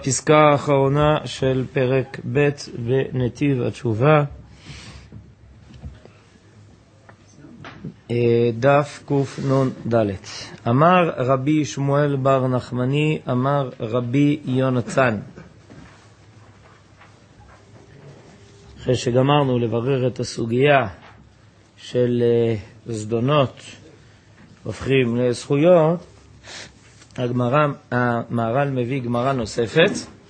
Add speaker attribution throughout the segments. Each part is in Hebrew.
Speaker 1: פסקה האחרונה של פרק ב' בנתיב התשובה, דף קנ"ד. אמר רבי שמואל בר נחמני, אמר רבי יונתן. אחרי שגמרנו לברר את הסוגיה של זדונות הופכים לזכויות, המהר"ל מביא גמרא נוספת,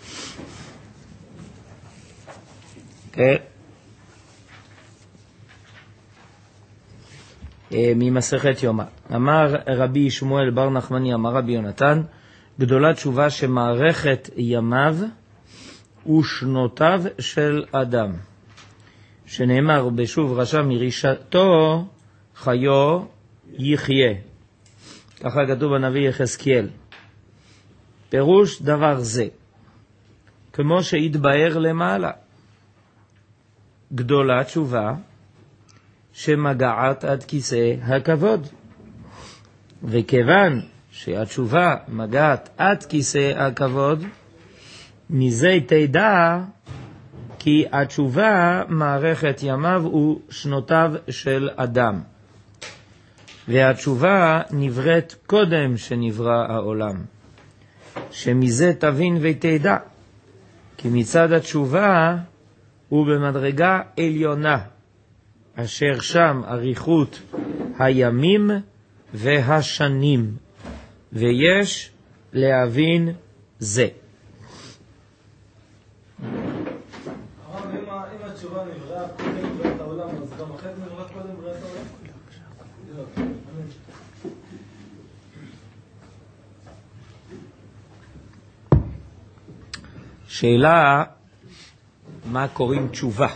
Speaker 1: ממסכת יומא. אמר רבי שמואל בר נחמני, אמר רבי יונתן, גדולה תשובה שמערכת ימיו ושנותיו של אדם, שנאמר בשוב רשע מרישתו חיו יחיה, ככה כתוב בנביא יחזקאל. פירוש דבר זה, כמו שהתבאר למעלה, גדולה תשובה שמגעת עד כיסא הכבוד, וכיוון שהתשובה מגעת עד כיסא הכבוד, מזה תדע כי התשובה מערכת ימיו ושנותיו של אדם, והתשובה נבראת קודם שנברא העולם, שמזה תבין ותדע כי מצד התשובה הוא במדרגה עליונה, אשר שם אריכות הימים והשנים, ויש להבין זה.
Speaker 2: אם התשובה נבראה קודם בריאת העולם, אז גם אחרי זה נבראה קודם בריאת העולם?
Speaker 1: שאלה, מה קוראים תשובה?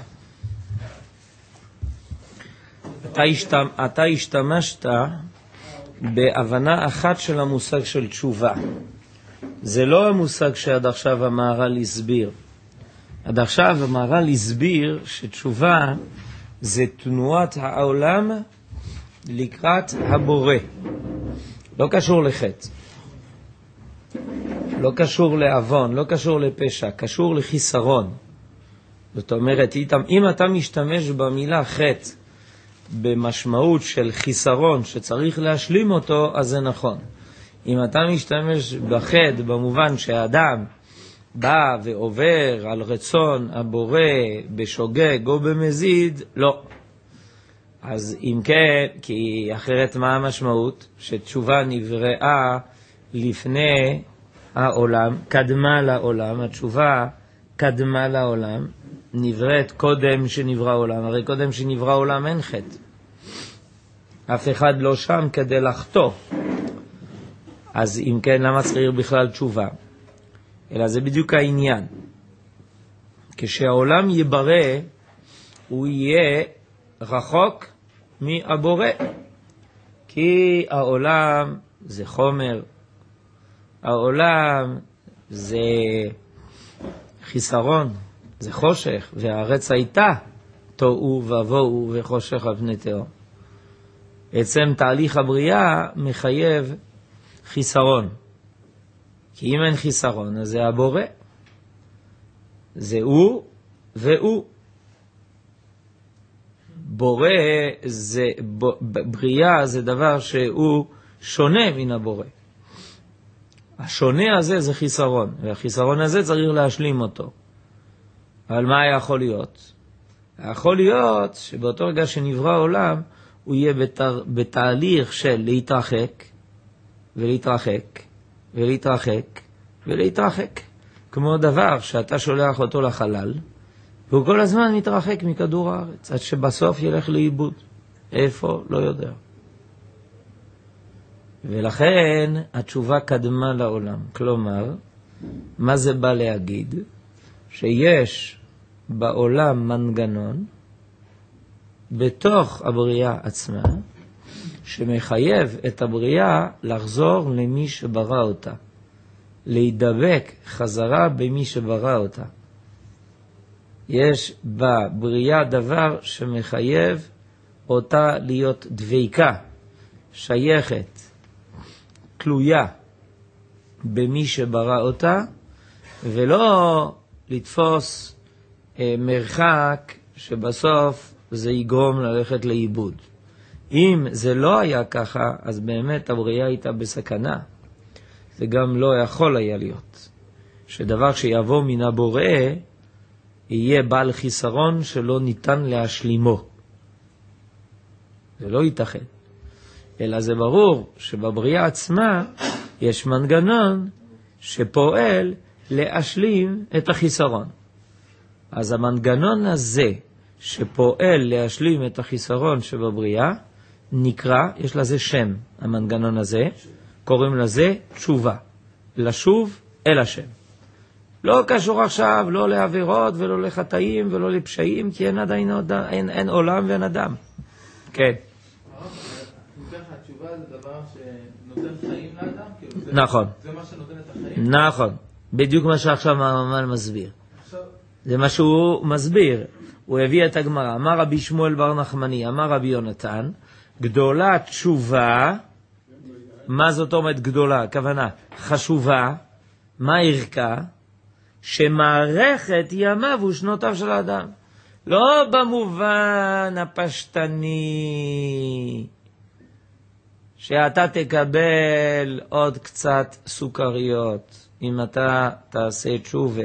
Speaker 1: אתה השתמשת בהבנה אחת של המושג של תשובה. זה לא המושג שעד עכשיו המהר"ל הסביר. עד עכשיו המהר"ל הסביר שתשובה זה תנועת העולם לקראת הבורא. לא קשור לחטא, לא קשור לעוון, לא קשור לפשע, קשור לחיסרון. זאת אומרת, אם אתה משתמש במילה חטא במשמעות של חיסרון שצריך להשלים אותו, אז זה נכון. אם אתה משתמש בחטא במובן שהאדם בא ועובר על רצון הבורא בשוגג או במזיד, לא. אז אם כן, כי אחרת מה המשמעות? שתשובה נבראה לפני העולם, קדמה לעולם, התשובה קדמה לעולם, נבראת קודם שנברא העולם. הרי קודם שנברא העולם אין חטא, אף אחד לא שם כדי לחטוא. אז אם כן, למה צריך בכלל תשובה? אלא זה בדיוק העניין. כשהעולם יברא, הוא יהיה רחוק מהבורא, כי העולם זה חומר, העולם זה חיסרון, זה חושך, והארץ הייתה תוהו ובוהו וחושך על פני תהום. עצם תהליך הבריאה מחייב חיסרון, כי אם אין חיסרון אז זה הבורא, זה הוא והוא. בורא זה, בריאה זה דבר שהוא שונה מן הבורא. השונה הזה זה חיסרון, והחיסרון הזה צריך להשלים אותו. אבל מה יכול להיות? יכול להיות שבאותו רגע שנברא העולם, הוא יהיה בתהליך של להתרחק, ולהתרחק, ולהתרחק, ולהתרחק. כמו דבר שאתה שולח אותו לחלל, והוא כל הזמן מתרחק מכדור הארץ, עד שבסוף ילך לאיבוד. איפה? לא יודע. ולכן התשובה קדמה לעולם. כלומר, מה זה בא להגיד? שיש בעולם מנגנון בתוך הבריאה עצמה שמחייב את הבריאה לחזור למי שברא אותה, להידבק חזרה במי שברא אותה. יש בבריאה דבר שמחייב אותה להיות דביקה, שייכת, תלויה במי שברא אותה, ולא לתפוס מרחק שבסוף זה יגרום ללכת לאיבוד. אם זה לא היה ככה, אז באמת הבריאה הייתה בסכנה. זה גם לא יכול היה להיות. שדבר שיבוא מן הבורא, יהיה בעל חיסרון שלא ניתן להשלימו. זה לא ייתכן. אלא זה ברור שבבריאה עצמה יש מנגנון שפועל להשלים את החיסרון. אז המנגנון הזה שפועל להשלים את החיסרון שבבריאה, נקרא, יש לזה שם, המנגנון הזה, קוראים לזה תשובה. לשוב אל השם. לא קשור עכשיו, לא לעבירות ולא לחטאים ולא לפשעים, כי אין עדיין אין עולם ואין אדם. כן.
Speaker 3: התשובה זה דבר שנותן חיים לאדם?
Speaker 1: נכון.
Speaker 3: זה מה שנותן את החיים?
Speaker 1: נכון. בדיוק מה שעכשיו המאמן מסביר. זה מה שהוא מסביר. הוא הביא את הגמרא. אמר רבי שמואל בר נחמני, אמר רבי יונתן, גדולה תשובה, מה זאת אומרת גדולה? הכוונה, חשובה, מה ערכה? שמערכת ימיו ושנותיו של האדם. לא במובן הפשטני, שאתה תקבל עוד קצת סוכריות, אם אתה תעשה תשובה.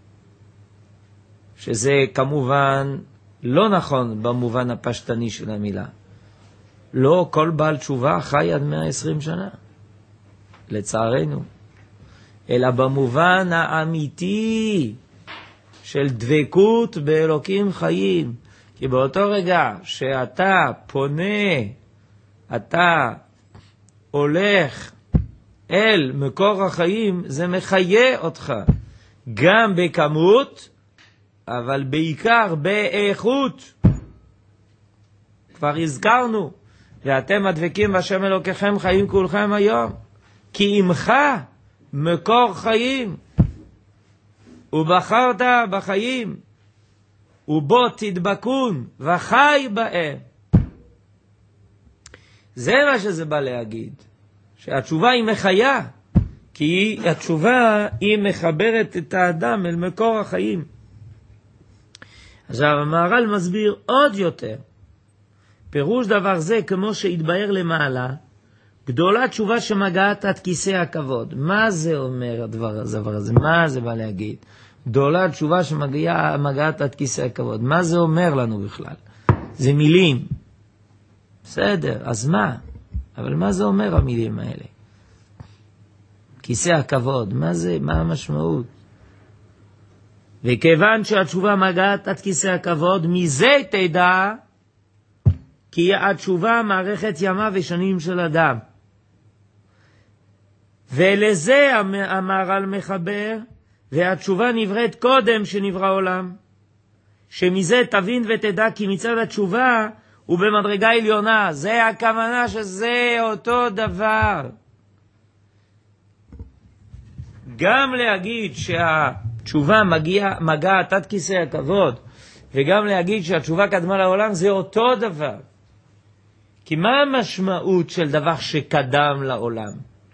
Speaker 1: שזה כמובן לא נכון במובן הפשטני של המילה. לא כל בעל תשובה חי עד 120 שנה, לצערנו. אלא במובן האמיתי של דבקות באלוקים חיים. כי באותו רגע שאתה פונה, אתה הולך אל מקור החיים, זה מחיה אותך. גם בכמות, אבל בעיקר באיכות. כבר הזכרנו, ואתם הדבקים בהשם אלוקיכם חיים כולכם היום. כי עמך מקור חיים, ובחרת בחיים, ובו תדבקון, וחי בהם. זה מה שזה בא להגיד, שהתשובה היא מחיה, כי התשובה היא מחברת את האדם אל מקור החיים. עכשיו המהר"ל מסביר עוד יותר, פירוש דבר זה כמו שהתבהר למעלה, גדולה תשובה שמגעת עד כיסא הכבוד. מה זה אומר הדבר הזה? מה זה בא להגיד? גדולה תשובה שמגעת עד כיסא הכבוד. מה זה אומר לנו בכלל? זה מילים. בסדר, אז מה? אבל מה זה אומר המילים האלה? כיסא הכבוד, מה זה? מה המשמעות? וכיוון שהתשובה מגעת עד כיסא הכבוד, מזה תדע כי התשובה מערכת ימה ושנים של אדם. ולזה המהר"ל מחבר, והתשובה נבראת קודם שנברא עולם. שמזה תבין ותדע כי מצד התשובה הוא במדרגה עליונה. זה הכוונה שזה אותו דבר. גם להגיד שהתשובה מגעת עד כיסא הכבוד, וגם להגיד שהתשובה קדמה לעולם, זה אותו דבר. כי מה המשמעות של דבר שקדם לעולם?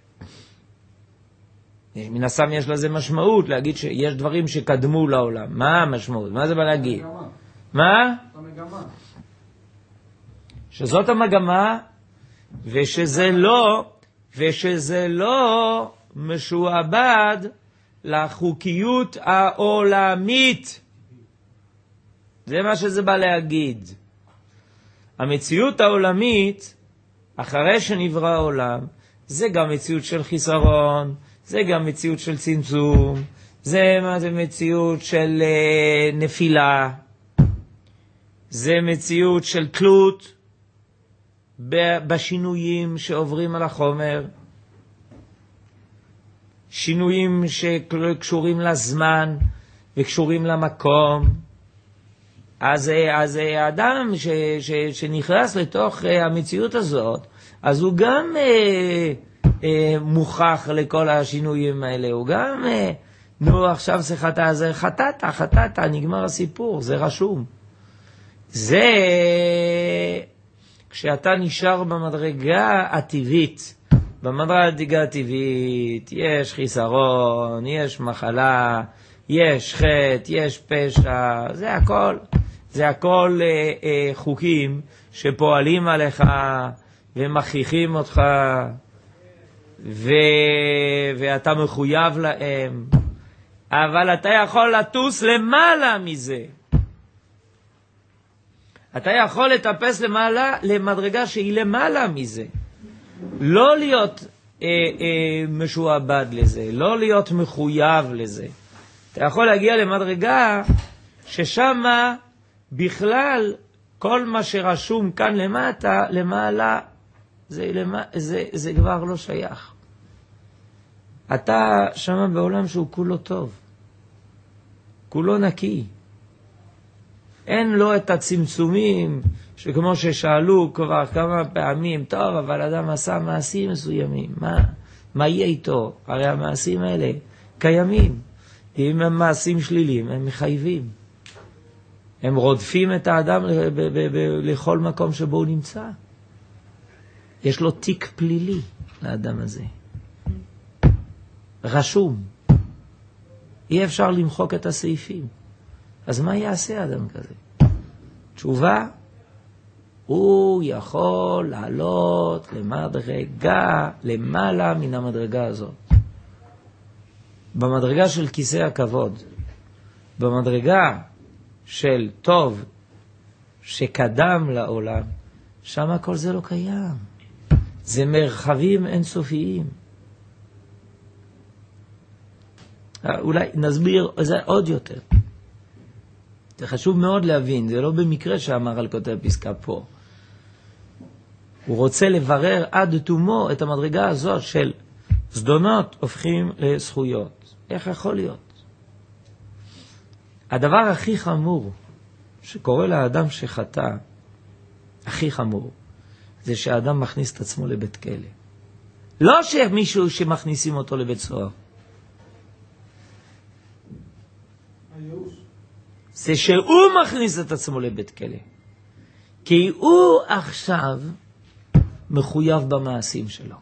Speaker 1: מן הסתם יש לזה משמעות להגיד שיש דברים שקדמו לעולם. מה המשמעות? מה זה בא להגיד? מה?
Speaker 2: המגמה.
Speaker 1: שזאת המגמה, ושזה לא משועבד לחוקיות העולמית. זה מה שזה בא להגיד. המציאות העולמית, אחרי שנברא העולם, זה גם מציאות של חיסרון, זה גם מציאות של צמצום, זה מציאות של נפילה, זה מציאות של תלות בשינויים שעוברים על החומר, שינויים שקשורים לזמן וקשורים למקום. אז האדם שנכנס לתוך המציאות הזאת, אז הוא גם מוכח לכל השינויים האלה. הוא גם, עכשיו זה חטאת, נגמר הסיפור, זה רשום. זה כשאתה נשאר במדרגה הטבעית, במדרגה הטבעית יש חיסרון, יש מחלה, יש חטא, יש פשע, זה הכל חוקים שפועלים עליך ומכריחים אותך ואתה מחויב להם, אבל אתה יכול לטוס למעלה מזה. אתה יכול לטפס למדרגה שהיא למעלה מזה. לא להיות משועבד לזה, לא להיות מחויב לזה. אתה יכול להגיע למדרגה ששם בכלל כל מה שרשום כאן למטה, למעלה, זה כבר לא שייך. אתה שם בעולם שהוא כולו טוב, כולו נקי. אין לו את הצמצומים שכמו ששאלו כבר כמה פעמים, טוב, אבל אדם עשה מעשים מסוימים, מה יהיה איתו? הרי המעשים האלה קיימים. אם הם מעשים שליליים, הם מחייבים. הם רודפים את האדם לכל מקום שבו הוא נמצא. יש לו תיק פלילי לאדם הזה. רשום. אי אפשר למחוק את הסעיפים. אז מה יעשה אדם כזה? תשובה, הוא יכול לעלות למדרגה למעלה מן המדרגה הזאת. במדרגה של כיסא הכבוד, במדרגה של טוב שקדם לעולם, שם כל זה לא קיים. זה מרחבים אינסופיים. אולי נסביר זה עוד יותר. זה חשוב מאוד להבין, זה לא במקרה שאמר על כותב פסקה פה. הוא רוצה לברר עד תומו את המדרגה הזאת של זדונות הופכים לזכויות. איך יכול להיות? הדבר הכי חמור שקורה לאדם שחטא, הכי חמור, זה שהאדם מכניס את עצמו לבית כלא. לא שמישהו שמכניסים אותו לבית סוהר. זה שהוא מכניס את עצמו לבית כלא. כי הוא עכשיו מחויב במעשים שלו.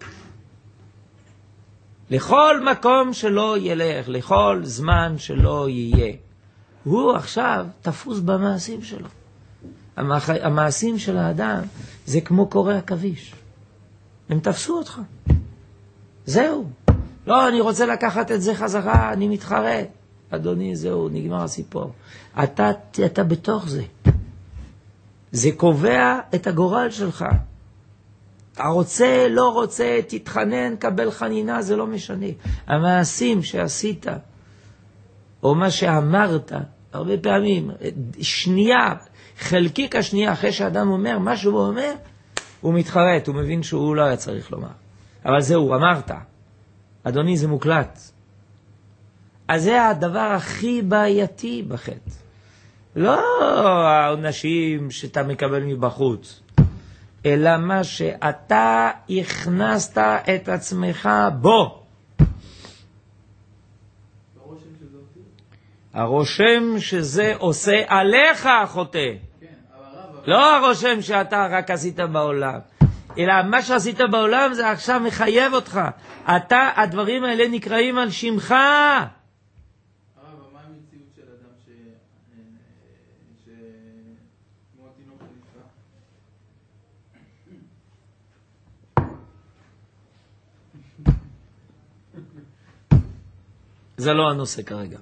Speaker 1: לכל מקום שלא ילך, לכל זמן שלא יהיה. הוא עכשיו תפוס במעשים שלו. המעשים של האדם זה כמו קורא עכביש. הם תפסו אותך. זהו. לא, אני רוצה לקחת את זה חזרה, אני מתחרט. אדוני, זהו, נגמר הסיפור. אתה בתוך זה. זה קובע את הגורל שלך. אתה רוצה, לא רוצה, תתחנן, קבל חנינה, זה לא משנה. המעשים שעשית, או מה שאמרת, הרבה פעמים, שנייה, חלקיק השנייה, אחרי שאדם אומר, מה שהוא אומר, הוא מתחרט, הוא מבין שהוא לא היה צריך לומר. אבל זהו, אמרת. אדוני, זה מוקלט. אז זה הדבר הכי בעייתי בחטא. לא העונשים שאתה מקבל מבחוץ, אלא מה שאתה הכנסת את עצמך בו. הרושם שזה עושה עליך חוטא. לא הרושם שאתה רק עשית בעולם, אלא מה שעשית בעולם זה עכשיו מחייב אותך. הדברים האלה נקראים על שמך. זה לא הנושא כרגע.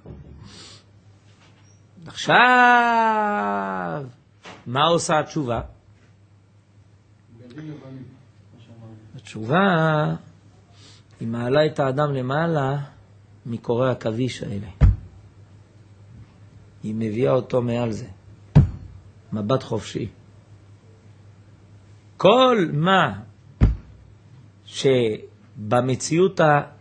Speaker 1: עכשיו, מה עושה התשובה? התשובה היא מעלה את האדם למעלה מקורא עכביש האלה. היא מביאה אותו מעל זה. מבט חופשי. כל מה שבמציאות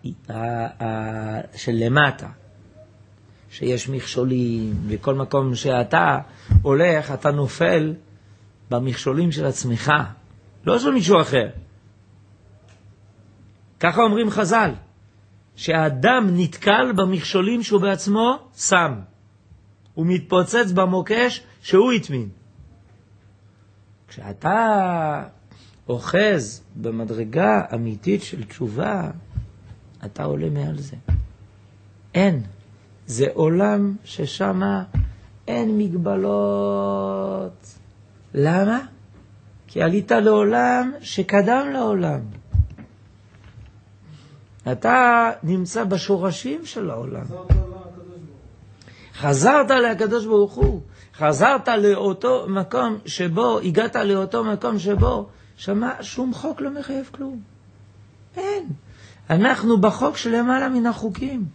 Speaker 1: של למטה, שיש מכשולים, וכל מקום שאתה הולך, אתה נופל במכשולים של עצמך, לא של מישהו אחר. ככה אומרים חז"ל, שהאדם נתקל במכשולים שהוא בעצמו שם. הוא מתפוצץ במוקש שהוא התמין. כשאתה אוחז במדרגה אמיתית של תשובה, אתה עולה מעל זה. אין. זה עולם ששם אין מגבלות. למה? כי עלית לעולם שקדם לעולם. אתה נמצא בשורשים של העולם. חזרת לקדוש ברוך הוא. חזרת לאותו מקום שבו, הגעת לאותו מקום שבו, שמה שום חוק לא מחייב כלום. אין. אנחנו בחוק שלמעלה מן החוקים.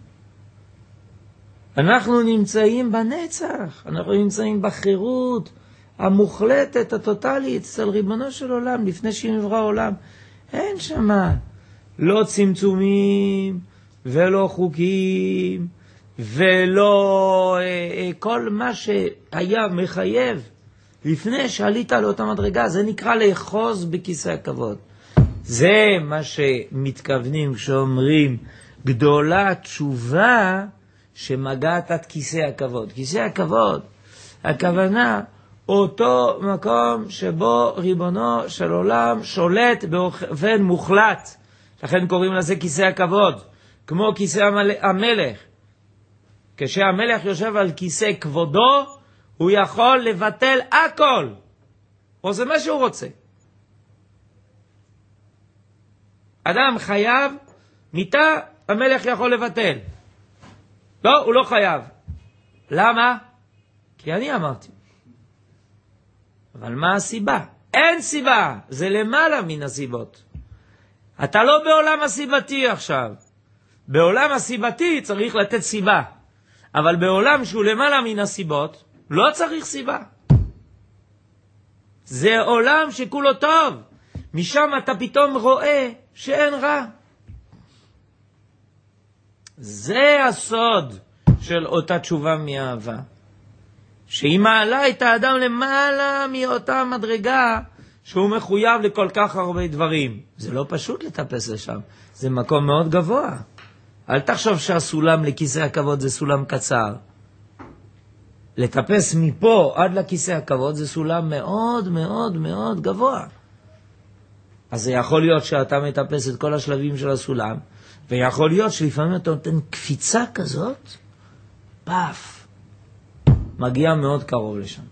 Speaker 1: אנחנו נמצאים בנצח. אנחנו נמצאים בחירות המוחלטת, הטוטלית, אצל ריבונו של עולם, לפני שנברא עולם. אין שמה לא צמצומים ולא חוקים ולא כל מה שהיה מחייב לפני שעלית לאותה מדרגה. זה נקרא לאחוז בכיסא הכבוד. זה מה שמתכוונים כשאומרים גדולה תשובה שמגעת עד כיסא הכבוד. כיסא הכבוד, הכוונה אותו מקום שבו ריבונו של עולם שולט באופן מוחלט. לכן קוראים לזה כיסא הכבוד, כמו כיסא המלך. כשהמלך יושב על כיסא כבודו, הוא יכול לבטל הכל. או זה מה שהוא רוצה. אדם חייב מיטה, המלך יכול לבטל. לא, הוא לא חייב. למה? כי אני אמרתי. אבל מה הסיבה? אין סיבה. זה למעלה מן הסיבות. אתה לא בעולם הסיבתי עכשיו. בעולם הסיבתי צריך לתת סיבה. אבל בעולם שהוא למעלה מן הסיבות, לא צריך סיבה. זה עולם שכולו טוב. משם אתה פתאום רואה שאין רע. זה הסוד של אותה תשובה מאהבה. שהיא מעלה את האדם למעלה מאותה מדרגה שהוא מחויב לכל כך הרבה דברים. זה לא פשוט לטפס לשם. זה מקום מאוד גבוה. אל תחשוב שהסולם לכיסא הכבוד זה סולם קצר. לטפס מפה עד לכיסא הכבוד זה סולם מאוד מאוד מאוד גבוה. אז זה יכול להיות שאתה מטפס את כל השלבים של הסולם, ויכול להיות שלפעמים אתה נותן קפיצה כזאת, פאף, מגיע מאוד קרוב לשם.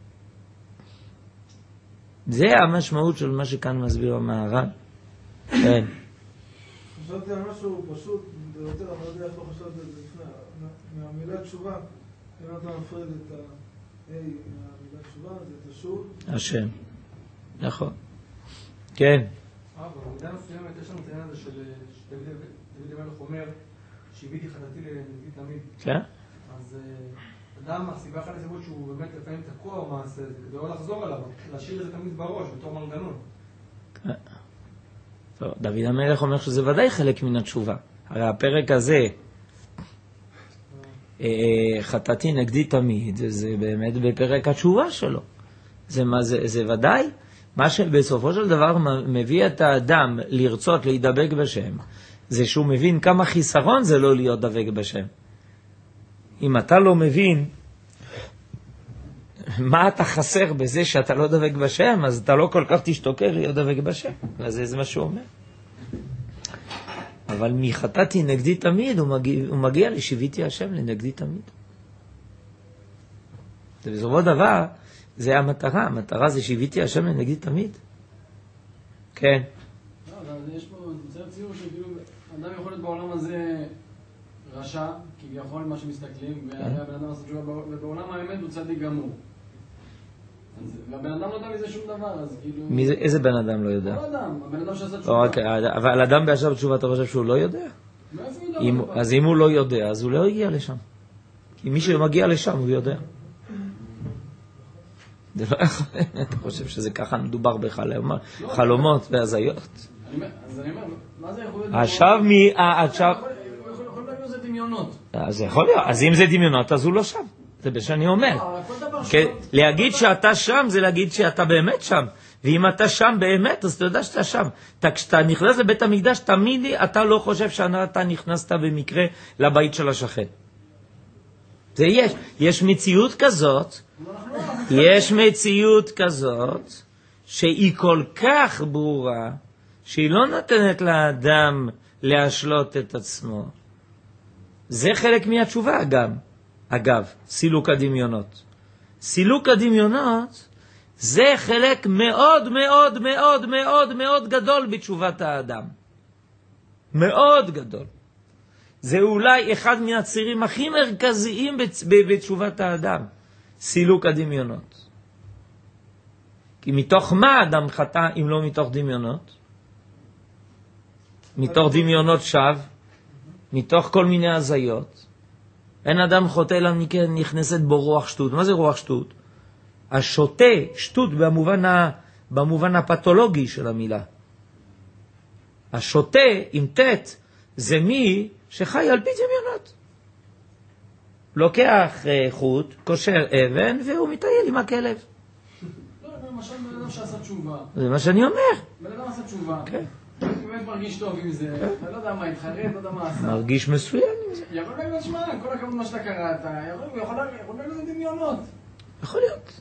Speaker 1: זה המשמעות של מה שכאן מסביר המהר"ל. כן.
Speaker 2: חשבתי על משהו פשוט, ביותר, אבל לא יודע איך לא חשבתי את זה לפני. מהמילה תשובה, אם אתה מפריד את ה-A מהמילה תשובה, זה את השוב.
Speaker 1: השם. נכון. כן.
Speaker 3: במידה מסוימת יש לנו את העניין הזה של דוד המלך אומר שהביתי חטאתי לנגדי תמיד.
Speaker 1: כן.
Speaker 3: אז אדם, הסיבה אחת לסיבות שהוא באמת לפעמים תקוע או מעשה, זה כדי לא לחזור עליו, להשאיר את זה תמיד בראש, בתור מנגנון.
Speaker 1: כן. טוב, דוד המלך אומר שזה ודאי חלק מן התשובה. הרי הפרק הזה, חטאתי נגדי תמיד, זה באמת בפרק התשובה שלו. זה ודאי מה שבסופו של דבר מביא את האדם לרצות להידבק בשם, זה שהוא מבין כמה חיסרון זה לא להיות דבק בשם. אם אתה לא מבין מה אתה חסר בזה שאתה לא דבק בשם, אז אתה לא כל כך תשתוקק להיות דבק בשם. אז זה מה שהוא אומר. אבל מחטאתי נגדי תמיד, הוא מגיע לשיביתי השם לנגדי תמיד. ובסופו דבר, זה המטרה. המטרה זה שיביתי השם לנגדי תמיד. כן.
Speaker 4: לא, אבל יש פה מצב ציור שכאילו, אדם יכול להיות בעולם הזה רשע, כביכול מה שמסתכלים, והבן אדם עושה תשובה, ובעולם האמת הוא צדיק גמור. והבן אדם לא יודע מזה שום דבר, אז כאילו...
Speaker 1: איזה בן אדם לא יודע?
Speaker 4: לא אדם, הבן אדם שעשה תשובה.
Speaker 1: אבל אדם בעכשיו תשובה, אתה חושב שהוא לא יודע? אז אם הוא לא יודע, אז הוא לא הגיע לשם. כי מי שמגיע לשם הוא יודע. זה לא יכול... אתה חושב שזה ככה מדובר בחלומות והזיות?
Speaker 4: אז אני אומר, מה זה יכול להיות?
Speaker 1: עכשיו
Speaker 4: יכול להגיד זה דמיונות.
Speaker 1: אז יכול להיות, אז אם זה דמיונות, אז הוא לא שם. זה בשני אומר. להגיד שאתה שם, זה להגיד שאתה באמת שם. ואם אתה שם באמת, אז אתה יודע שאתה שם. כשאתה נכנס לבית המקדש, תמיד אתה לא חושב שאתה נכנסת במקרה לבית של השכן. זה יש. יש מציאות כזאת, שהיא כל כך ברורה, שהיא לא נותנת לאדם להשלות את עצמו. זה חלק מהתשובה אגב, סילוק הדמיונות. סילוק הדמיונות זה חלק מאוד מאוד מאוד מאוד מאוד גדול בתשובת האדם. מאוד גדול. זה אולי אחד מהצירים הכי מרכזיים בתשובת האדם. סילוק הדמיונות. כי מתוך מה האדם חטא אם לא מתוך דמיונות? מתוך דמיונות שווא, מתוך כל מיני הזיות. אין אדם חוטא אלא נכנסת בו רוח שטות. מה זה רוח שטות? השוטה, שטות במובן הפתולוגי של המילה. השוטה עם תת זה מי שחי על פי דמיונות. לוקח חוט, קושר אבן והוא מטייל עם הכלב.
Speaker 4: לא, למשל בן אדם שעשה תשובה.
Speaker 1: זה מה שאני אומר.
Speaker 4: בן אדם עשה תשובה.
Speaker 1: כן.
Speaker 4: הוא באמת מרגיש טוב עם זה, אתה לא יודע מה התחרט, לא יודע מה עשה.
Speaker 1: מרגיש מסוים עם זה.
Speaker 4: יכול להגיד, שמע, כל הכבוד מה שאתה קראת, יכול להגיד דמיונות.
Speaker 1: יכול להיות.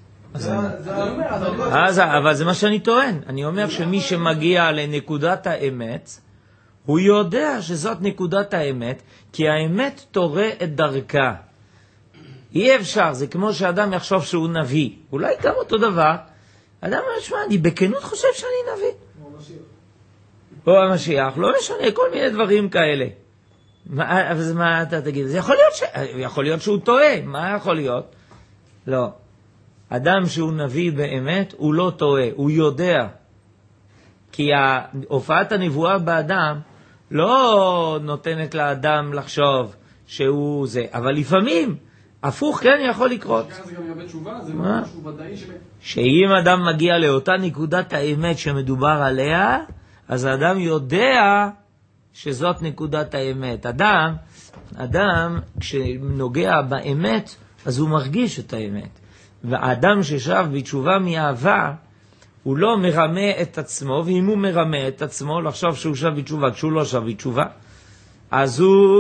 Speaker 4: אז
Speaker 1: אבל זה מה שאני טוען. אני אומר שמי שמגיע לנקודת האמת, הוא יודע שזאת נקודת האמת, כי האמת תורה את דרכה. אי אפשר, זה כמו שאדם יחשוב שהוא נביא. אולי גם אותו דבר. אדם אומר, שמע, אני בכנות חושב שאני נביא. או המשיח, לא משנה, כל מיני דברים כאלה. אז מה אתה תגיד? זה יכול להיות שהוא טועה. מה יכול להיות? לא. אדם שהוא נביא באמת, הוא לא טועה, הוא יודע. כי הופעת הנבואה באדם לא נותנת לאדם לחשוב שהוא זה. אבל לפעמים, הפוך כן יכול לקרות.
Speaker 4: זה גם ירבה תשובה, זה משהו ודאי
Speaker 1: שאם אדם מגיע לאותה נקודת האמת שמדובר עליה, אז האדם יודע שזאת נקודת האמת. אדם כשנוגע באמת, אז הוא מרגיש את האמת. והאדם ששב בתשובה מאהבה, הוא לא מרמה את עצמו, ואם הוא מרמה את עצמו, לחשוב שהוא שב בתשובה, כשהוא לא שב בתשובה, אז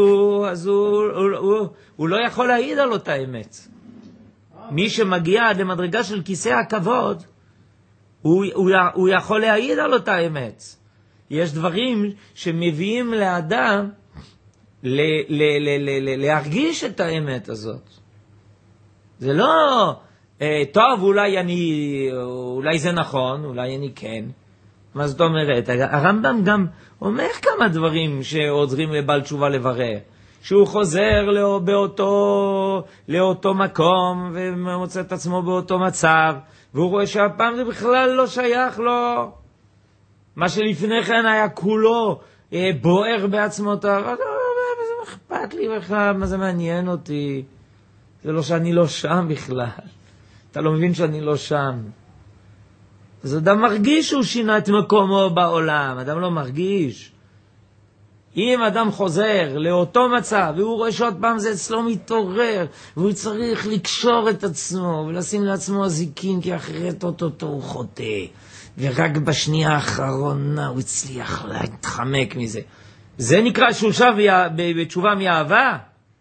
Speaker 1: הוא לא יכול להעיד על אותה אמת. מי שמגיע למדרגה של כיסא הכבוד, הוא יכול להעיד על אותה אמת. יש דברים שמביאים לאדם להרגיש את האמת הזאת. זה לא, טוב, אולי זה נכון, אולי אני כן. מה זאת אומרת? הרמב"ם גם אומר כמה דברים שעוזרים לבעל תשובה לברר. שהוא חוזר לאותו מקום ומוצא את עצמו באותו מצב, והוא רואה שהפעם זה בכלל לא שייך לו. מה שלפני כן היה כולו בוער בעצמותיו. זה אכפת לי בכלל, מה זה מעניין אותי? זה לא שאני לא שם בכלל. אתה לא מבין שאני לא שם. אז אדם מרגיש שהוא שינה את מקומו בעולם. אדם לא מרגיש. אם אדם חוזר לאותו מצב, והוא רואה שעוד פעם זה אצלו מתעורר, והוא צריך לקשור את עצמו, ולשים לעצמו הזיקין, כי אחרת אותו הוא חוטא. ורק בשנייה האחרונה הוא הצליח להתחמק מזה. זה נקרא שהוא שב בתשובה מאהבה?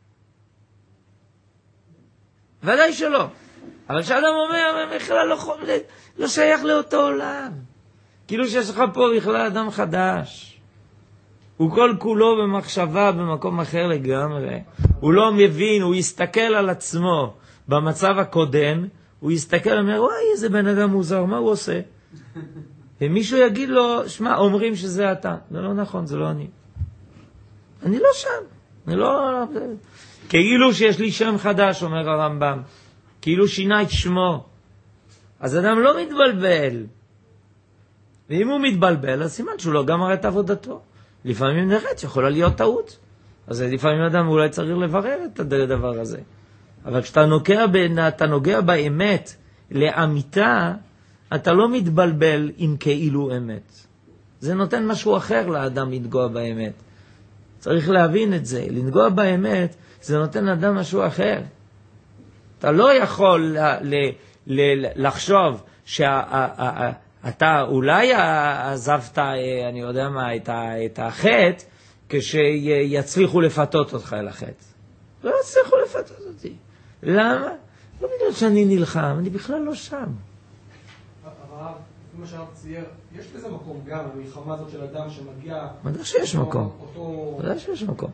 Speaker 1: ודאי שלא. אבל שאדם אומר, בכלל לא שייך לאותו עולם. כאילו שיש לך פה בכלל אדם חדש. הוא כל כולו במחשבה במקום אחר לגמרי. הוא לא מבין, הוא יסתכל על עצמו במצב הקודם, הוא יסתכל ואומר, וואי, איזה בן אדם מוזר, מה הוא עושה? ומישהו יגיד לו, שמע, אומרים שזה אתה. זה לא נכון, זה לא אני. אני לא שם. אני לא... כאילו שיש לי שם חדש, אומר הרמב"ם. כאילו שינה את שמו. אז אדם לא מתבלבל. ואם הוא מתבלבל, אז סימן שהוא לא גמר את עבודתו. לפעמים נראית, יכולה להיות טעות. אז לפעמים אדם אולי צריך לברר את הדבר הזה. אבל כשאתה נוגע באמת לאמיתה, אתה לא מתבלבל עם כאילו אמת. זה נותן משהו אחר לאדם לנגוע באמת. צריך להבין את זה. לנגוע באמת, זה נותן לאדם משהו אחר. אתה לא יכול לחשוב אתה אולי עזבת, אני יודע מה, את החטא, כשיצליחו לפתות אותך אל החטא. לא יצליחו לפתות אותי. למה? לא בגלל שאני נלחם, אני בכלל לא שם.
Speaker 3: הרב, מה שאתה צייר, יש לזה מקום גם, המלחמה הזאת של אדם שמגיע...
Speaker 1: ודאי שיש מקום. ודאי שיש מקום.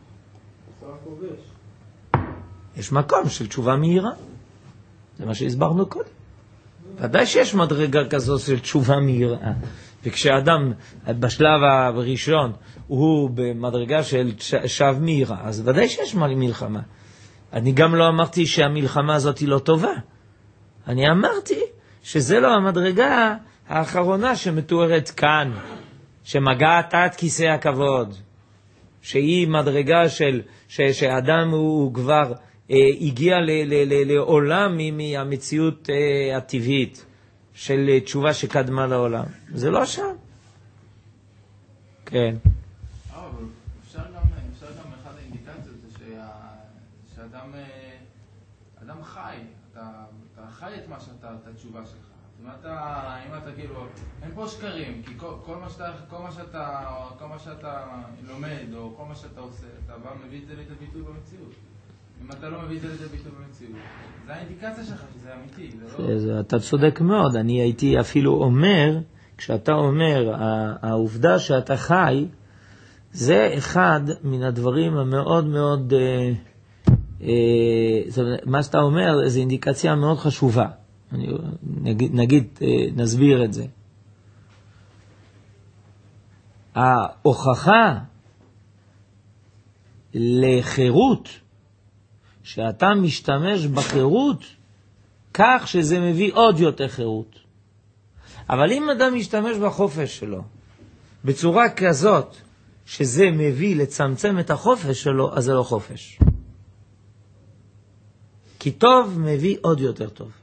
Speaker 1: יש מקום של תשובה מהירה. זה מה שהסברנו קודם. ודאי שיש מדרגה כזו של תשובה מהירה. וכשאדם בשלב הראשון הוא במדרגה של שב מהירה, אז ודאי שיש מלחמה. אני גם לא אמרתי שהמלחמה הזאת היא לא טובה. אני אמרתי שזה לא המדרגה האחרונה שמתוארת כאן, שמגעת עד כיסא הכבוד, שהיא מדרגה שאדם הוא כבר הגיע לעולם מהמציאות הטבעית של תשובה שקדמה לעולם. זה לא שם. כן.
Speaker 5: אבל אפשר גם אחד האינדיקציות זה שאדם חי, אתה חי את מה שאתה, את התשובה שלך. אם אתה כאילו, אין פה שקרים, כי כל מה שאתה לומד או כל מה שאתה עושה, אתה בא מביא את זה לידי ביטוי במציאות. אם אתה לא מביא את זה לידי ביטוי במציאות, זה האינדיקציה שלך שזה אמיתי.
Speaker 1: אתה צודק מאוד, אני הייתי אפילו אומר, כשאתה אומר, העובדה שאתה חי, זה אחד מן הדברים המאוד מאוד, מה שאתה אומר, זה אינדיקציה מאוד חשובה. נגיד, נסביר את זה. ההוכחה לחירות, שאתה משתמש בחירות, כך שזה מביא עוד יותר חירות. אבל אם אדם משתמש בחופש שלו, בצורה כזאת, שזה מביא לצמצם את החופש שלו, אז זה לא חופש. כי טוב מביא עוד יותר טוב.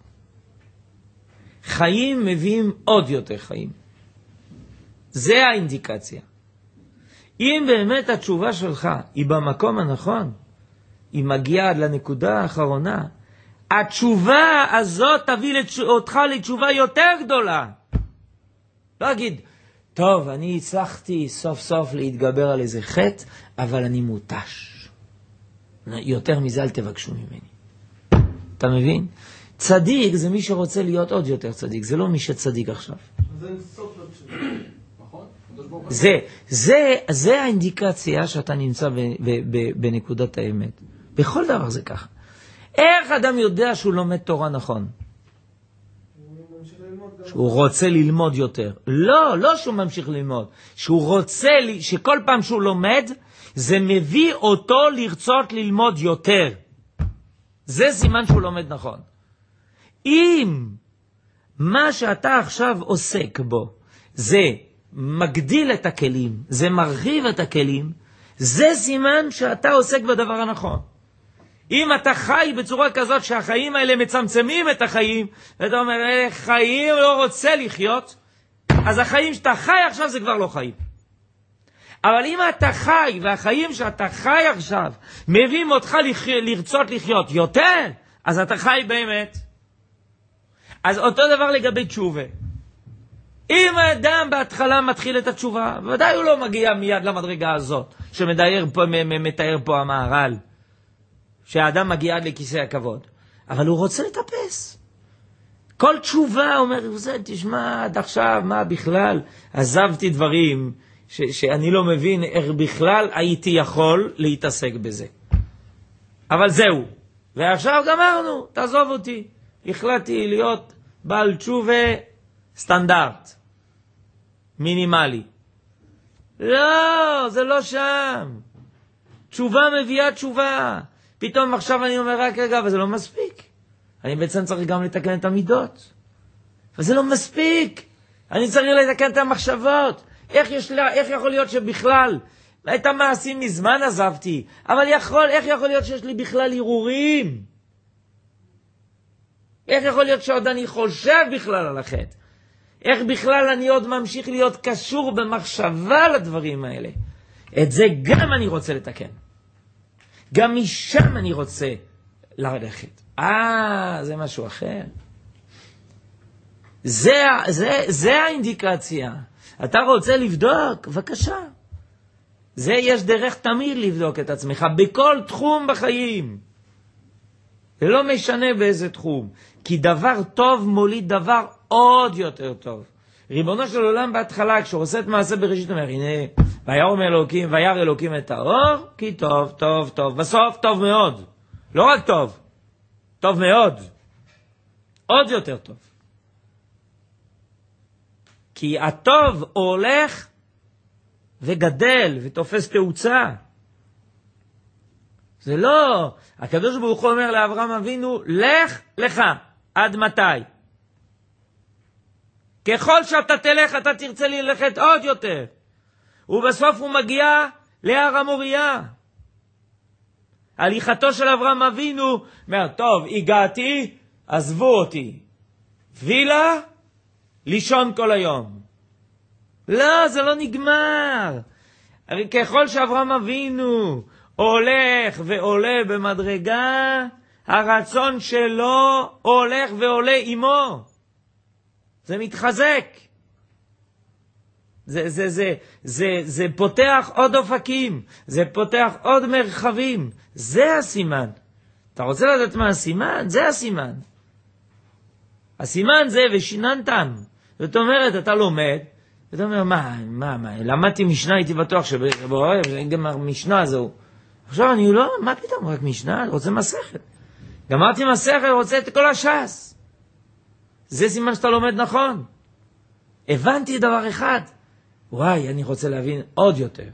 Speaker 1: חיים מביאים עוד יותר חיים. זה האינדיקציה. אם באמת התשובה שלך היא במקום הנכון, היא מגיעה עד לנקודה האחרונה, התשובה הזאת תביא אותך לתשובה יותר גדולה. לא אגיד, טוב, אני הצלחתי סוף סוף להתגבר על איזה חטא, אבל אני מותש. יותר מזה אל תבקשו ממני. אתה מבין? צדיק זה מי שרוצה להיות עוד יותר צדיק, זה לא מי שצדיק עכשיו. זה האינדיקציה שאתה נמצא בנקודת האמת. בכל דבר זה ככה. איך אדם יודע שהוא לומד תורה נכון? שהוא רוצה ללמוד יותר. לא שהוא ממשיך ללמוד. שהוא רוצה, שכל פעם שהוא לומד, זה מביא אותו לרצות ללמוד יותר. זה סימן שהוא לומד נכון. אם מה שאתה עכשיו עוסק בו, זה מגדיל את הכלים, זה מרחיב את הכלים, זה סימן שאתה עוסק בדבר הנכון. אם אתה חי בצורה כזאת שהחיים האלה מצמצמים את החיים, ואתה אומר, חיים לא רוצה לחיות, אז החיים שאתה חי עכשיו זה כבר לא חיים. אבל אם אתה חי, והחיים שאתה חי עכשיו, מביאים אותך לרצות לחיות יותר, אז אתה חי באמת. אז אותו דבר לגבי תשובה. אם האדם בהתחלה מתחיל את התשובה, ודאי הוא לא מגיע מיד למדרגה הזאת, שמתאר פה המהר"ל, שהאדם מגיע עד לכיסא הכבוד. אבל הוא רוצה לטפס. כל תשובה אומר, תשמע, עד עכשיו, מה בכלל? עזבתי דברים שאני לא מבין איך בכלל הייתי יכול להתעסק בזה. אבל זהו. ועכשיו גמרנו, תעזוב אותי. החלטתי להיות בעל תשובה סטנדרט. מינימלי. לא, זה לא שם. תשובה מביאה תשובה. פתאום עכשיו אני אומר רק רגע, וזה לא מספיק. אני בעצם צריך גם לתקן את המידות. וזה לא מספיק. אני צריך לתקן את המחשבות. איך יכול להיות שבכלל, את המעשים מזמן עזבתי, אבל איך יכול להיות שיש לי בכלל ערעורים? איך יכול להיות שעוד אני חושב בכלל על החטא? איך בכלל אני עוד ממשיך להיות קשור במחשבה לדברים האלה? את זה גם אני רוצה לתקן. גם משם אני רוצה ללכת. זה משהו אחר. זה האינדיקציה. אתה רוצה לבדוק? בבקשה. יש דרך תמיד לבדוק את עצמך, בכל תחום בחיים. זה לא משנה באיזה תחום. כי דבר טוב מוליד דבר עוד יותר טוב. ריבונו של עולם בהתחלה, כשהוא עושה את מעשה בראשית, אומר, הנה, וירא אלוקים את האור, כי טוב, טוב, טוב. בסוף טוב מאוד. לא רק טוב, טוב מאוד. עוד יותר טוב. כי הטוב הולך וגדל ותופס תאוצה. זה לא, הקדוש ברוך הוא אומר לאברהם אבינו, לך לך, עד מתי? ככל שאתה תלך, אתה תרצה ללכת עוד יותר. ובסוף הוא מגיע להר המוריה. הליכתו של אברהם אבינו, אומר, טוב, הגעתי, עזבו אותי. וילה, לישון כל היום. לא, זה לא נגמר. הרי ככל שאברהם אבינו הולך ועולה במדרגה, הרצון שלו הולך ועולה עמו. זה מתחזק. זה פותח עוד אופקים, זה פותח עוד מרחבים. זה הסימן. אתה רוצה לדעת מה הסימן? זה הסימן. הסימן זה ושיננתם. זאת אומרת, אתה לומד, ואתה אומר, מה, למדתי משנה, הייתי בטוח שגמר משנה זהו. עכשיו אני לא, מה פתאום, רק משנה? אני רוצה מסכת. גמרתי מסכת, רוצה את כל הש"ס. זה סימן שאתה לומד נכון. הבנתי דבר אחד. וואי, אני רוצה להבין עוד יותר.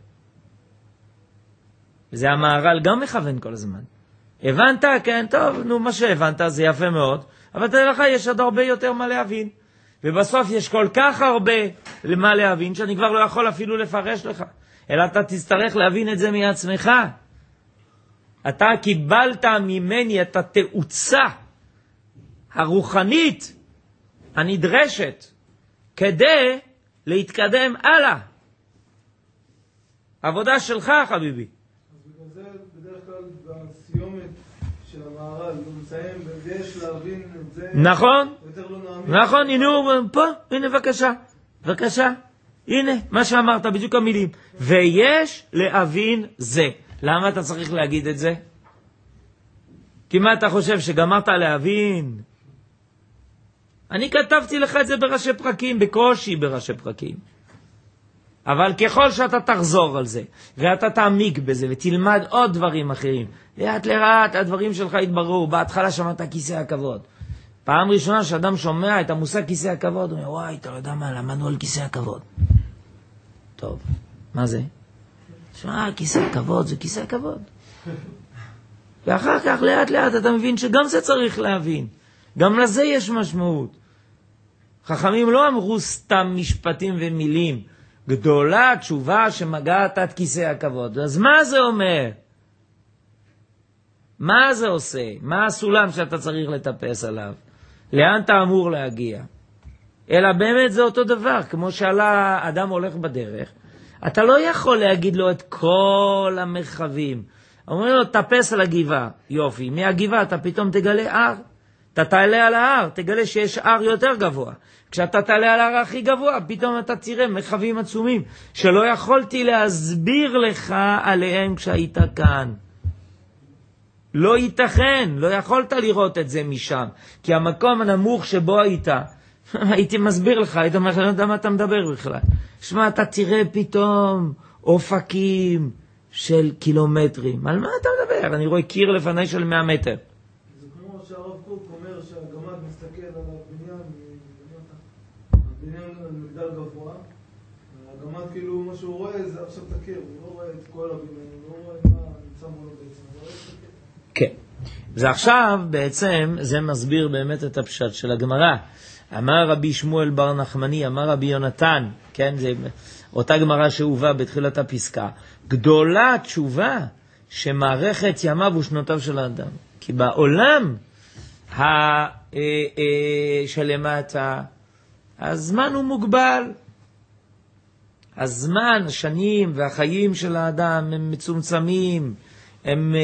Speaker 1: וזה המהר"ל גם מכוון כל הזמן. הבנת? כן, טוב, נו, מה שהבנת זה יפה מאוד, אבל תראה לך, יש עוד הרבה יותר מה להבין. ובסוף יש כל כך הרבה למה להבין, שאני כבר לא יכול אפילו לפרש לך. אלא אתה תצטרך להבין את זה מעצמך. אתה קיבלת ממני את התאוצה הרוחנית הנדרשת כדי להתקדם הלאה. עבודה שלך, חביבי.
Speaker 2: אז בגלל זה בדרך כלל בסיומת של המהר"ל הוא מסיים, ויש להבין את זה.
Speaker 1: נכון.
Speaker 2: יותר לא נאמין.
Speaker 1: נכון, הנה הוא פה, הנה בבקשה. בבקשה. הנה, מה שאמרת, בדיוק המילים. ויש להבין זה. למה אתה צריך להגיד את זה? כי מה אתה חושב, שגמרת להבין? אני כתבתי לך את זה בראשי פרקים, בקושי בראשי פרקים. אבל ככל שאתה תחזור על זה, ואתה תעמיק בזה, ותלמד עוד דברים אחרים, לאט לאט הדברים שלך יתבררו. בהתחלה שמעת כיסא הכבוד. פעם ראשונה שאדם שומע את המושג כיסא הכבוד, הוא אומר, וואי, אתה לא יודע מה, למדנו על כיסא הכבוד. טוב, מה זה? שמע, כיסא הכבוד זה כיסא הכבוד. ואחר כך לאט לאט אתה מבין שגם זה צריך להבין. גם לזה יש משמעות. חכמים לא אמרו סתם משפטים ומילים. גדולה תשובה שמגעת עד כיסא הכבוד. אז מה זה אומר? מה זה עושה? מה הסולם שאתה צריך לטפס עליו? לאן אתה אמור להגיע? אלא באמת זה אותו דבר. כמו שעלה אדם הולך בדרך, אתה לא יכול להגיד לו את כל המרחבים. אומרים לו, תפס על הגבעה. יופי. מהגבעה אתה פתאום תגלה הר. אתה תעלה על ההר, תגלה שיש הר יותר גבוה. כשאתה תעלה על ההר הכי גבוה, פתאום אתה תראה מרחבים עצומים, שלא יכולתי להסביר לך עליהם כשהיית כאן. לא ייתכן, לא יכולת לראות את זה משם. כי המקום הנמוך שבו הייתי מסביר לך, היית אומר, לא יודע מה אתה מדבר בכלל. שמע, אתה תראה פתאום אופקים של קילומטרים. על מה אתה מדבר? אני רואה קיר לפני של 100 מטר.
Speaker 2: זה כמו שהרב קוק אומר שהגמד מסתכל על הבניין על מגדל גבוה. הגמד כאילו מה שהוא רואה זה עכשיו תקר, הוא לא רואה את כל הבניין, הוא לא רואה מה נמצא מולו בעצם, הוא רואה את תקר.
Speaker 1: כן. זה עכשיו בעצם, זה מסביר באמת את הפשט של הגמרא. אמר רבי שמואל בר נחמני, אמר רבי יונתן, כן, זה אותה גמרא שהובא בתחילת הפסקה. גדולה תשובה שמערכת ימיו ושנותיו של האדם. כי בעולם שלמטה, הזמן הוא מוגבל. הזמן, השנים והחיים של האדם הם מצומצמים, הם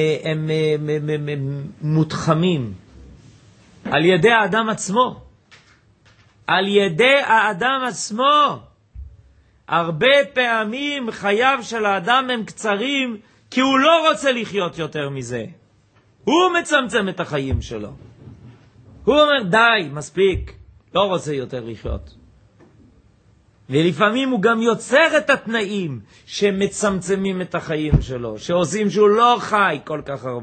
Speaker 1: מותחמים על ידי האדם עצמו. על ידי האדם עצמו. הרבה פעמים חייו של האדם הם קצרים, כי הוא לא רוצה לחיות יותר מזה. הוא מצמצם את החיים שלו. הוא אומר, די, מספיק, לא רוצה יותר לחיות. ולפעמים הוא גם יוצר את התנאים שמצמצמים את החיים שלו, שעושים שהוא לא חי כל כך הרבה.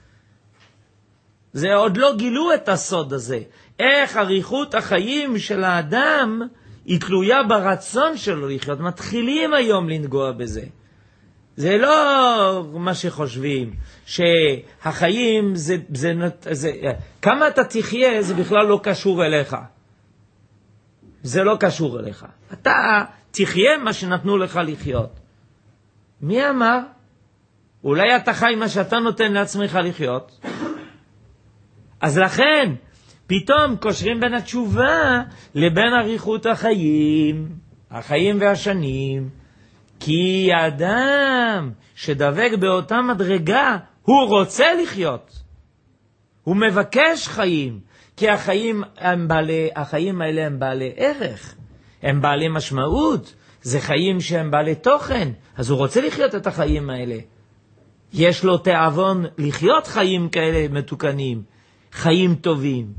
Speaker 1: זה עוד לא גילו את הסוד הזה. איך אריכות החיים של האדם היא תלויה ברצון שלו לחיות. מתחילים היום לנגוע בזה. זה לא מה שחושבים, שהחיים זה כמה אתה תחיה זה בכלל לא קשור אליך. זה לא קשור אליך. אתה תחיה מה שנתנו לך לחיות. מי אמר? אולי אתה חי מה שאתה נותן לעצמך לחיות. אז לכן, פתאום קושרים בין התשובה לבין אריכות החיים והשנים. כי האדם שדבק באותה מדרגה, הוא רוצה לחיות. הוא מבקש חיים. כי החיים האלה הם בעלי ערך. הם בעלי משמעות. זה חיים שהם בעלי תוכן. אז הוא רוצה לחיות את החיים האלה. יש לו תאבון לחיות חיים כאלה מתוקנים. חיים טובים.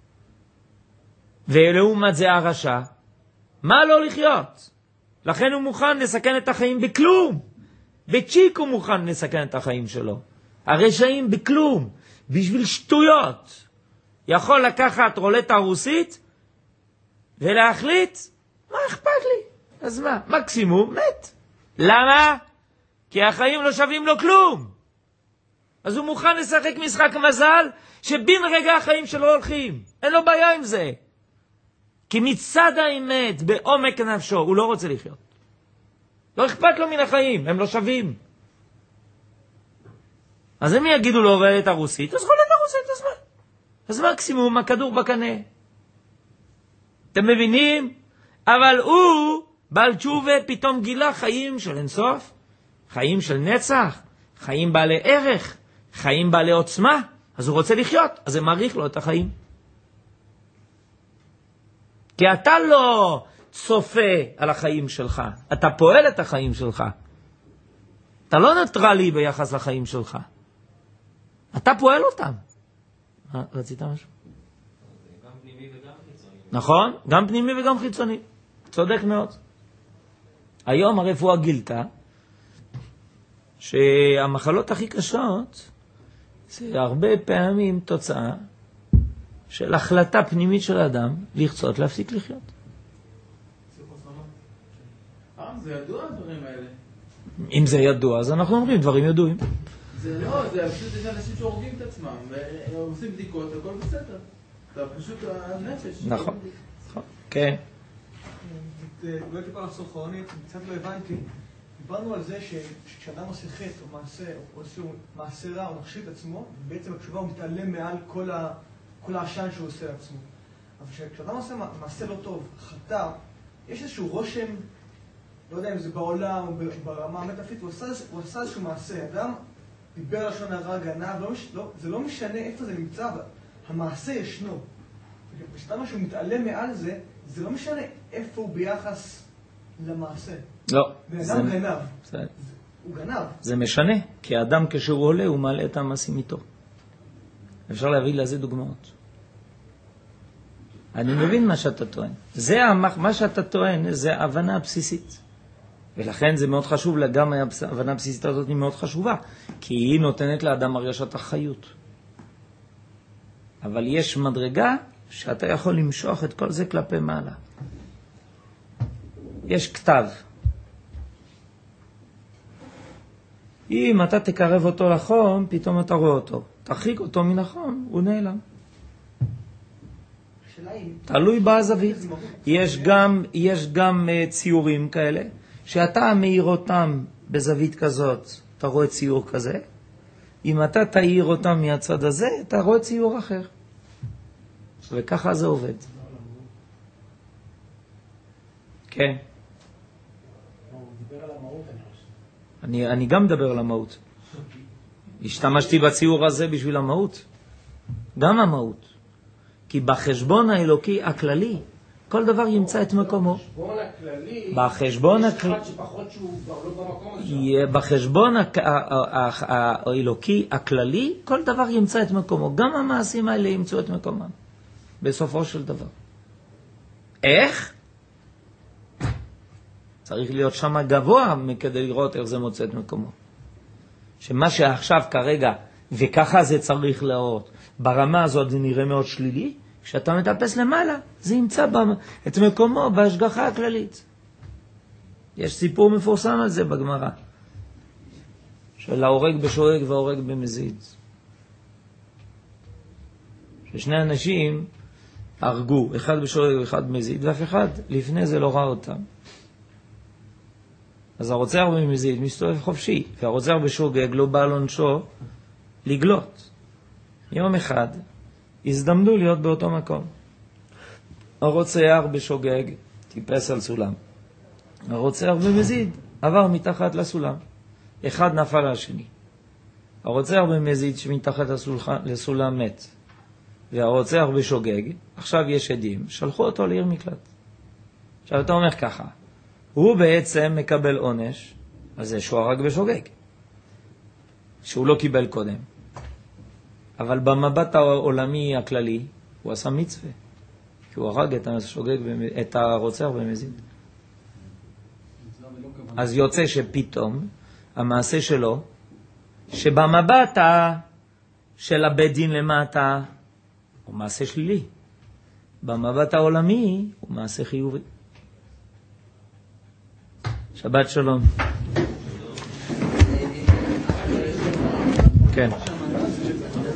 Speaker 1: ולעומת זה הרשע, מה לא לחיות? לכן הוא מוכן לסכן את החיים בכלום. בצ'יק הוא מוכן לסכן את החיים שלו. הרשעים בכלום. בשביל שטויות. יכול לקחת רולטה רוסית ולהחליט, מה אכפת לי? אז מה? מקסימום מת. למה? כי החיים לא שווים לו כלום. אז הוא מוכן לשחק משחק מזל שבין רגע החיים שלו הולכים. אין לו בעיה עם זה. כי מצד האמת, בעומק נפשו, הוא לא רוצה לחיות. לא אכפת לו מן החיים, הם לא שווים. אז אם יגידו לו רולטה רוסית, אז רולטה רוסית, אז מה? אז מקסימום הכדור בקנה. אתם מבינים? אבל הוא, בעל תשובה, פתאום גילה חיים של אינסוף, חיים של נצח, חיים בעלי ערך, חיים בעלי עוצמה. אז הוא רוצה לחיות, אז זה מעריך לו את החיים. כי אתה לא צופה על החיים שלך, אתה פועל את החיים שלך. אתה לא נטרלי ביחס לחיים שלך. אתה פועל אותם. רצית משהו?
Speaker 6: גם פנימי וגם חיצוני.
Speaker 1: נכון, גם פנימי וגם חיצוני. צודק מאוד. היום הרפואה גילתה שהמחלות הכי קשות זה הרבה פעמים תוצאה של החלטה פנימית של האדם לרצות להפסיק לחיות.
Speaker 5: זה ידוע הדברים האלה.
Speaker 1: אם זה ידוע, אז אנחנו אומרים דברים ידועים.
Speaker 5: זה לא, זה פשוט יש אנשים שהורגים את עצמם, ועושים בדיקות, הכל בסדר. זה פשוט הנפש.
Speaker 1: נכון, כן.
Speaker 3: אולי טיפה לחסוך כרונית, קצת לא הבנתי. דיברנו על זה שכשאדם עושה חטא או מעשה, או עושה מעשה רע, הוא מכשיר את עצמו, ובעצם התשובה הוא מתעלם מעל כל העשן שהוא עושה לעצמו. אבל כשאדם עושה מעשה לא טוב, חטא, יש איזשהו רושם, לא יודע אם זה בעולם או ברמה המטאפיזית, הוא עשה איזשהו מעשה. אדם דיבר לשון הרע, גנב, זה לא משנה איפה זה נמצא, המעשה ישנו. כשאדם שהוא מתעלם מעל זה, זה לא משנה איפה הוא ביחס למעשה.
Speaker 1: לא.
Speaker 3: ואדם גנב. הוא גנב.
Speaker 1: זה משנה, כי האדם כשהוא עולה, הוא מעלה את המעשים איתו. אפשר להביא לזה דוגמאות. אני מבין מה שאתה טוען. מה שאתה טוען זה ההבנה הבסיסית. ולכן זה מאוד חשוב, גם ההבנה הבסיסית הזאת היא מאוד חשובה, כי היא נותנת לאדם הרגשת החיות. אבל יש מדרגה שאתה יכול למשוך את כל זה כלפי מעלה. יש כתב. אם אתה תקרב אותו לחום, פתאום אתה רואה אותו. תרחיק אותו מן החום, הוא נעלם. תלוי בזווית. יש גם ציורים כאלה, שאתה מאיר אותם בזווית כזאת, אתה רואה ציור כזה. אם אתה תאיר אותם מהצד הזה, אתה רואה ציור אחר. וככה זה עובד. כן. אני גם מדבר על המהות. השתמשתי בציור הזה בשביל המהות. גם המהות. כי בחשבון האלוקי הכללי, כל דבר ימצא את מקומו. בחשבון הכללי, בחשבון האלוקי הכללי, כל דבר ימצא את מקומו. גם המעשים האלה ימצאו את מקומם. בסופו של דבר. איך? צריך להיות שם גבוה כדי לראות איך זה מוצא את מקומו. שמה שעכשיו כרגע, וככה זה צריך לראות, ברמה הזאת זה נראה מאוד שלילי, כשאתה מטפס למעלה, זה ימצא את מקומו בהשגחה הכללית. יש סיפור מפורסם על זה בגמרא, של ההורג בשוגג וההורג במזיד. ששני אנשים הרגו, אחד בשוגג ואחד במזיד, ואף אחד לפני זה לא ראה אותם. אז הרוצח במזיד מסתובב חופשי, והרוצח בשוגג לא בא לעונשו לגלות. יום אחד הזדמנו להיות באותו מקום. הרוצח בשוגג טיפס על סולם. הרוצח במזיד עבר מתחת לסולם. אחד נפל על השני. הרוצח במזיד שמתחת לסולם מת. והרוצח בשוגג, עכשיו יש עדים, שלחו אותו לעיר מקלט. עכשיו אתה אומר ככה, הוא בעצם מקבל עונש על זה שהוא הרג בשוגג, שהוא לא קיבל קודם. אבל במבט העולמי הכללי, הוא עשה מצווה, כי הוא הרג את הרוצח במזיד. אז יוצא שפתאום המעשה שלו, שבמבט של הבית דין למטה, הוא מעשה שלילי. במבט העולמי, הוא מעשה חיובי. שבת שלום. כן.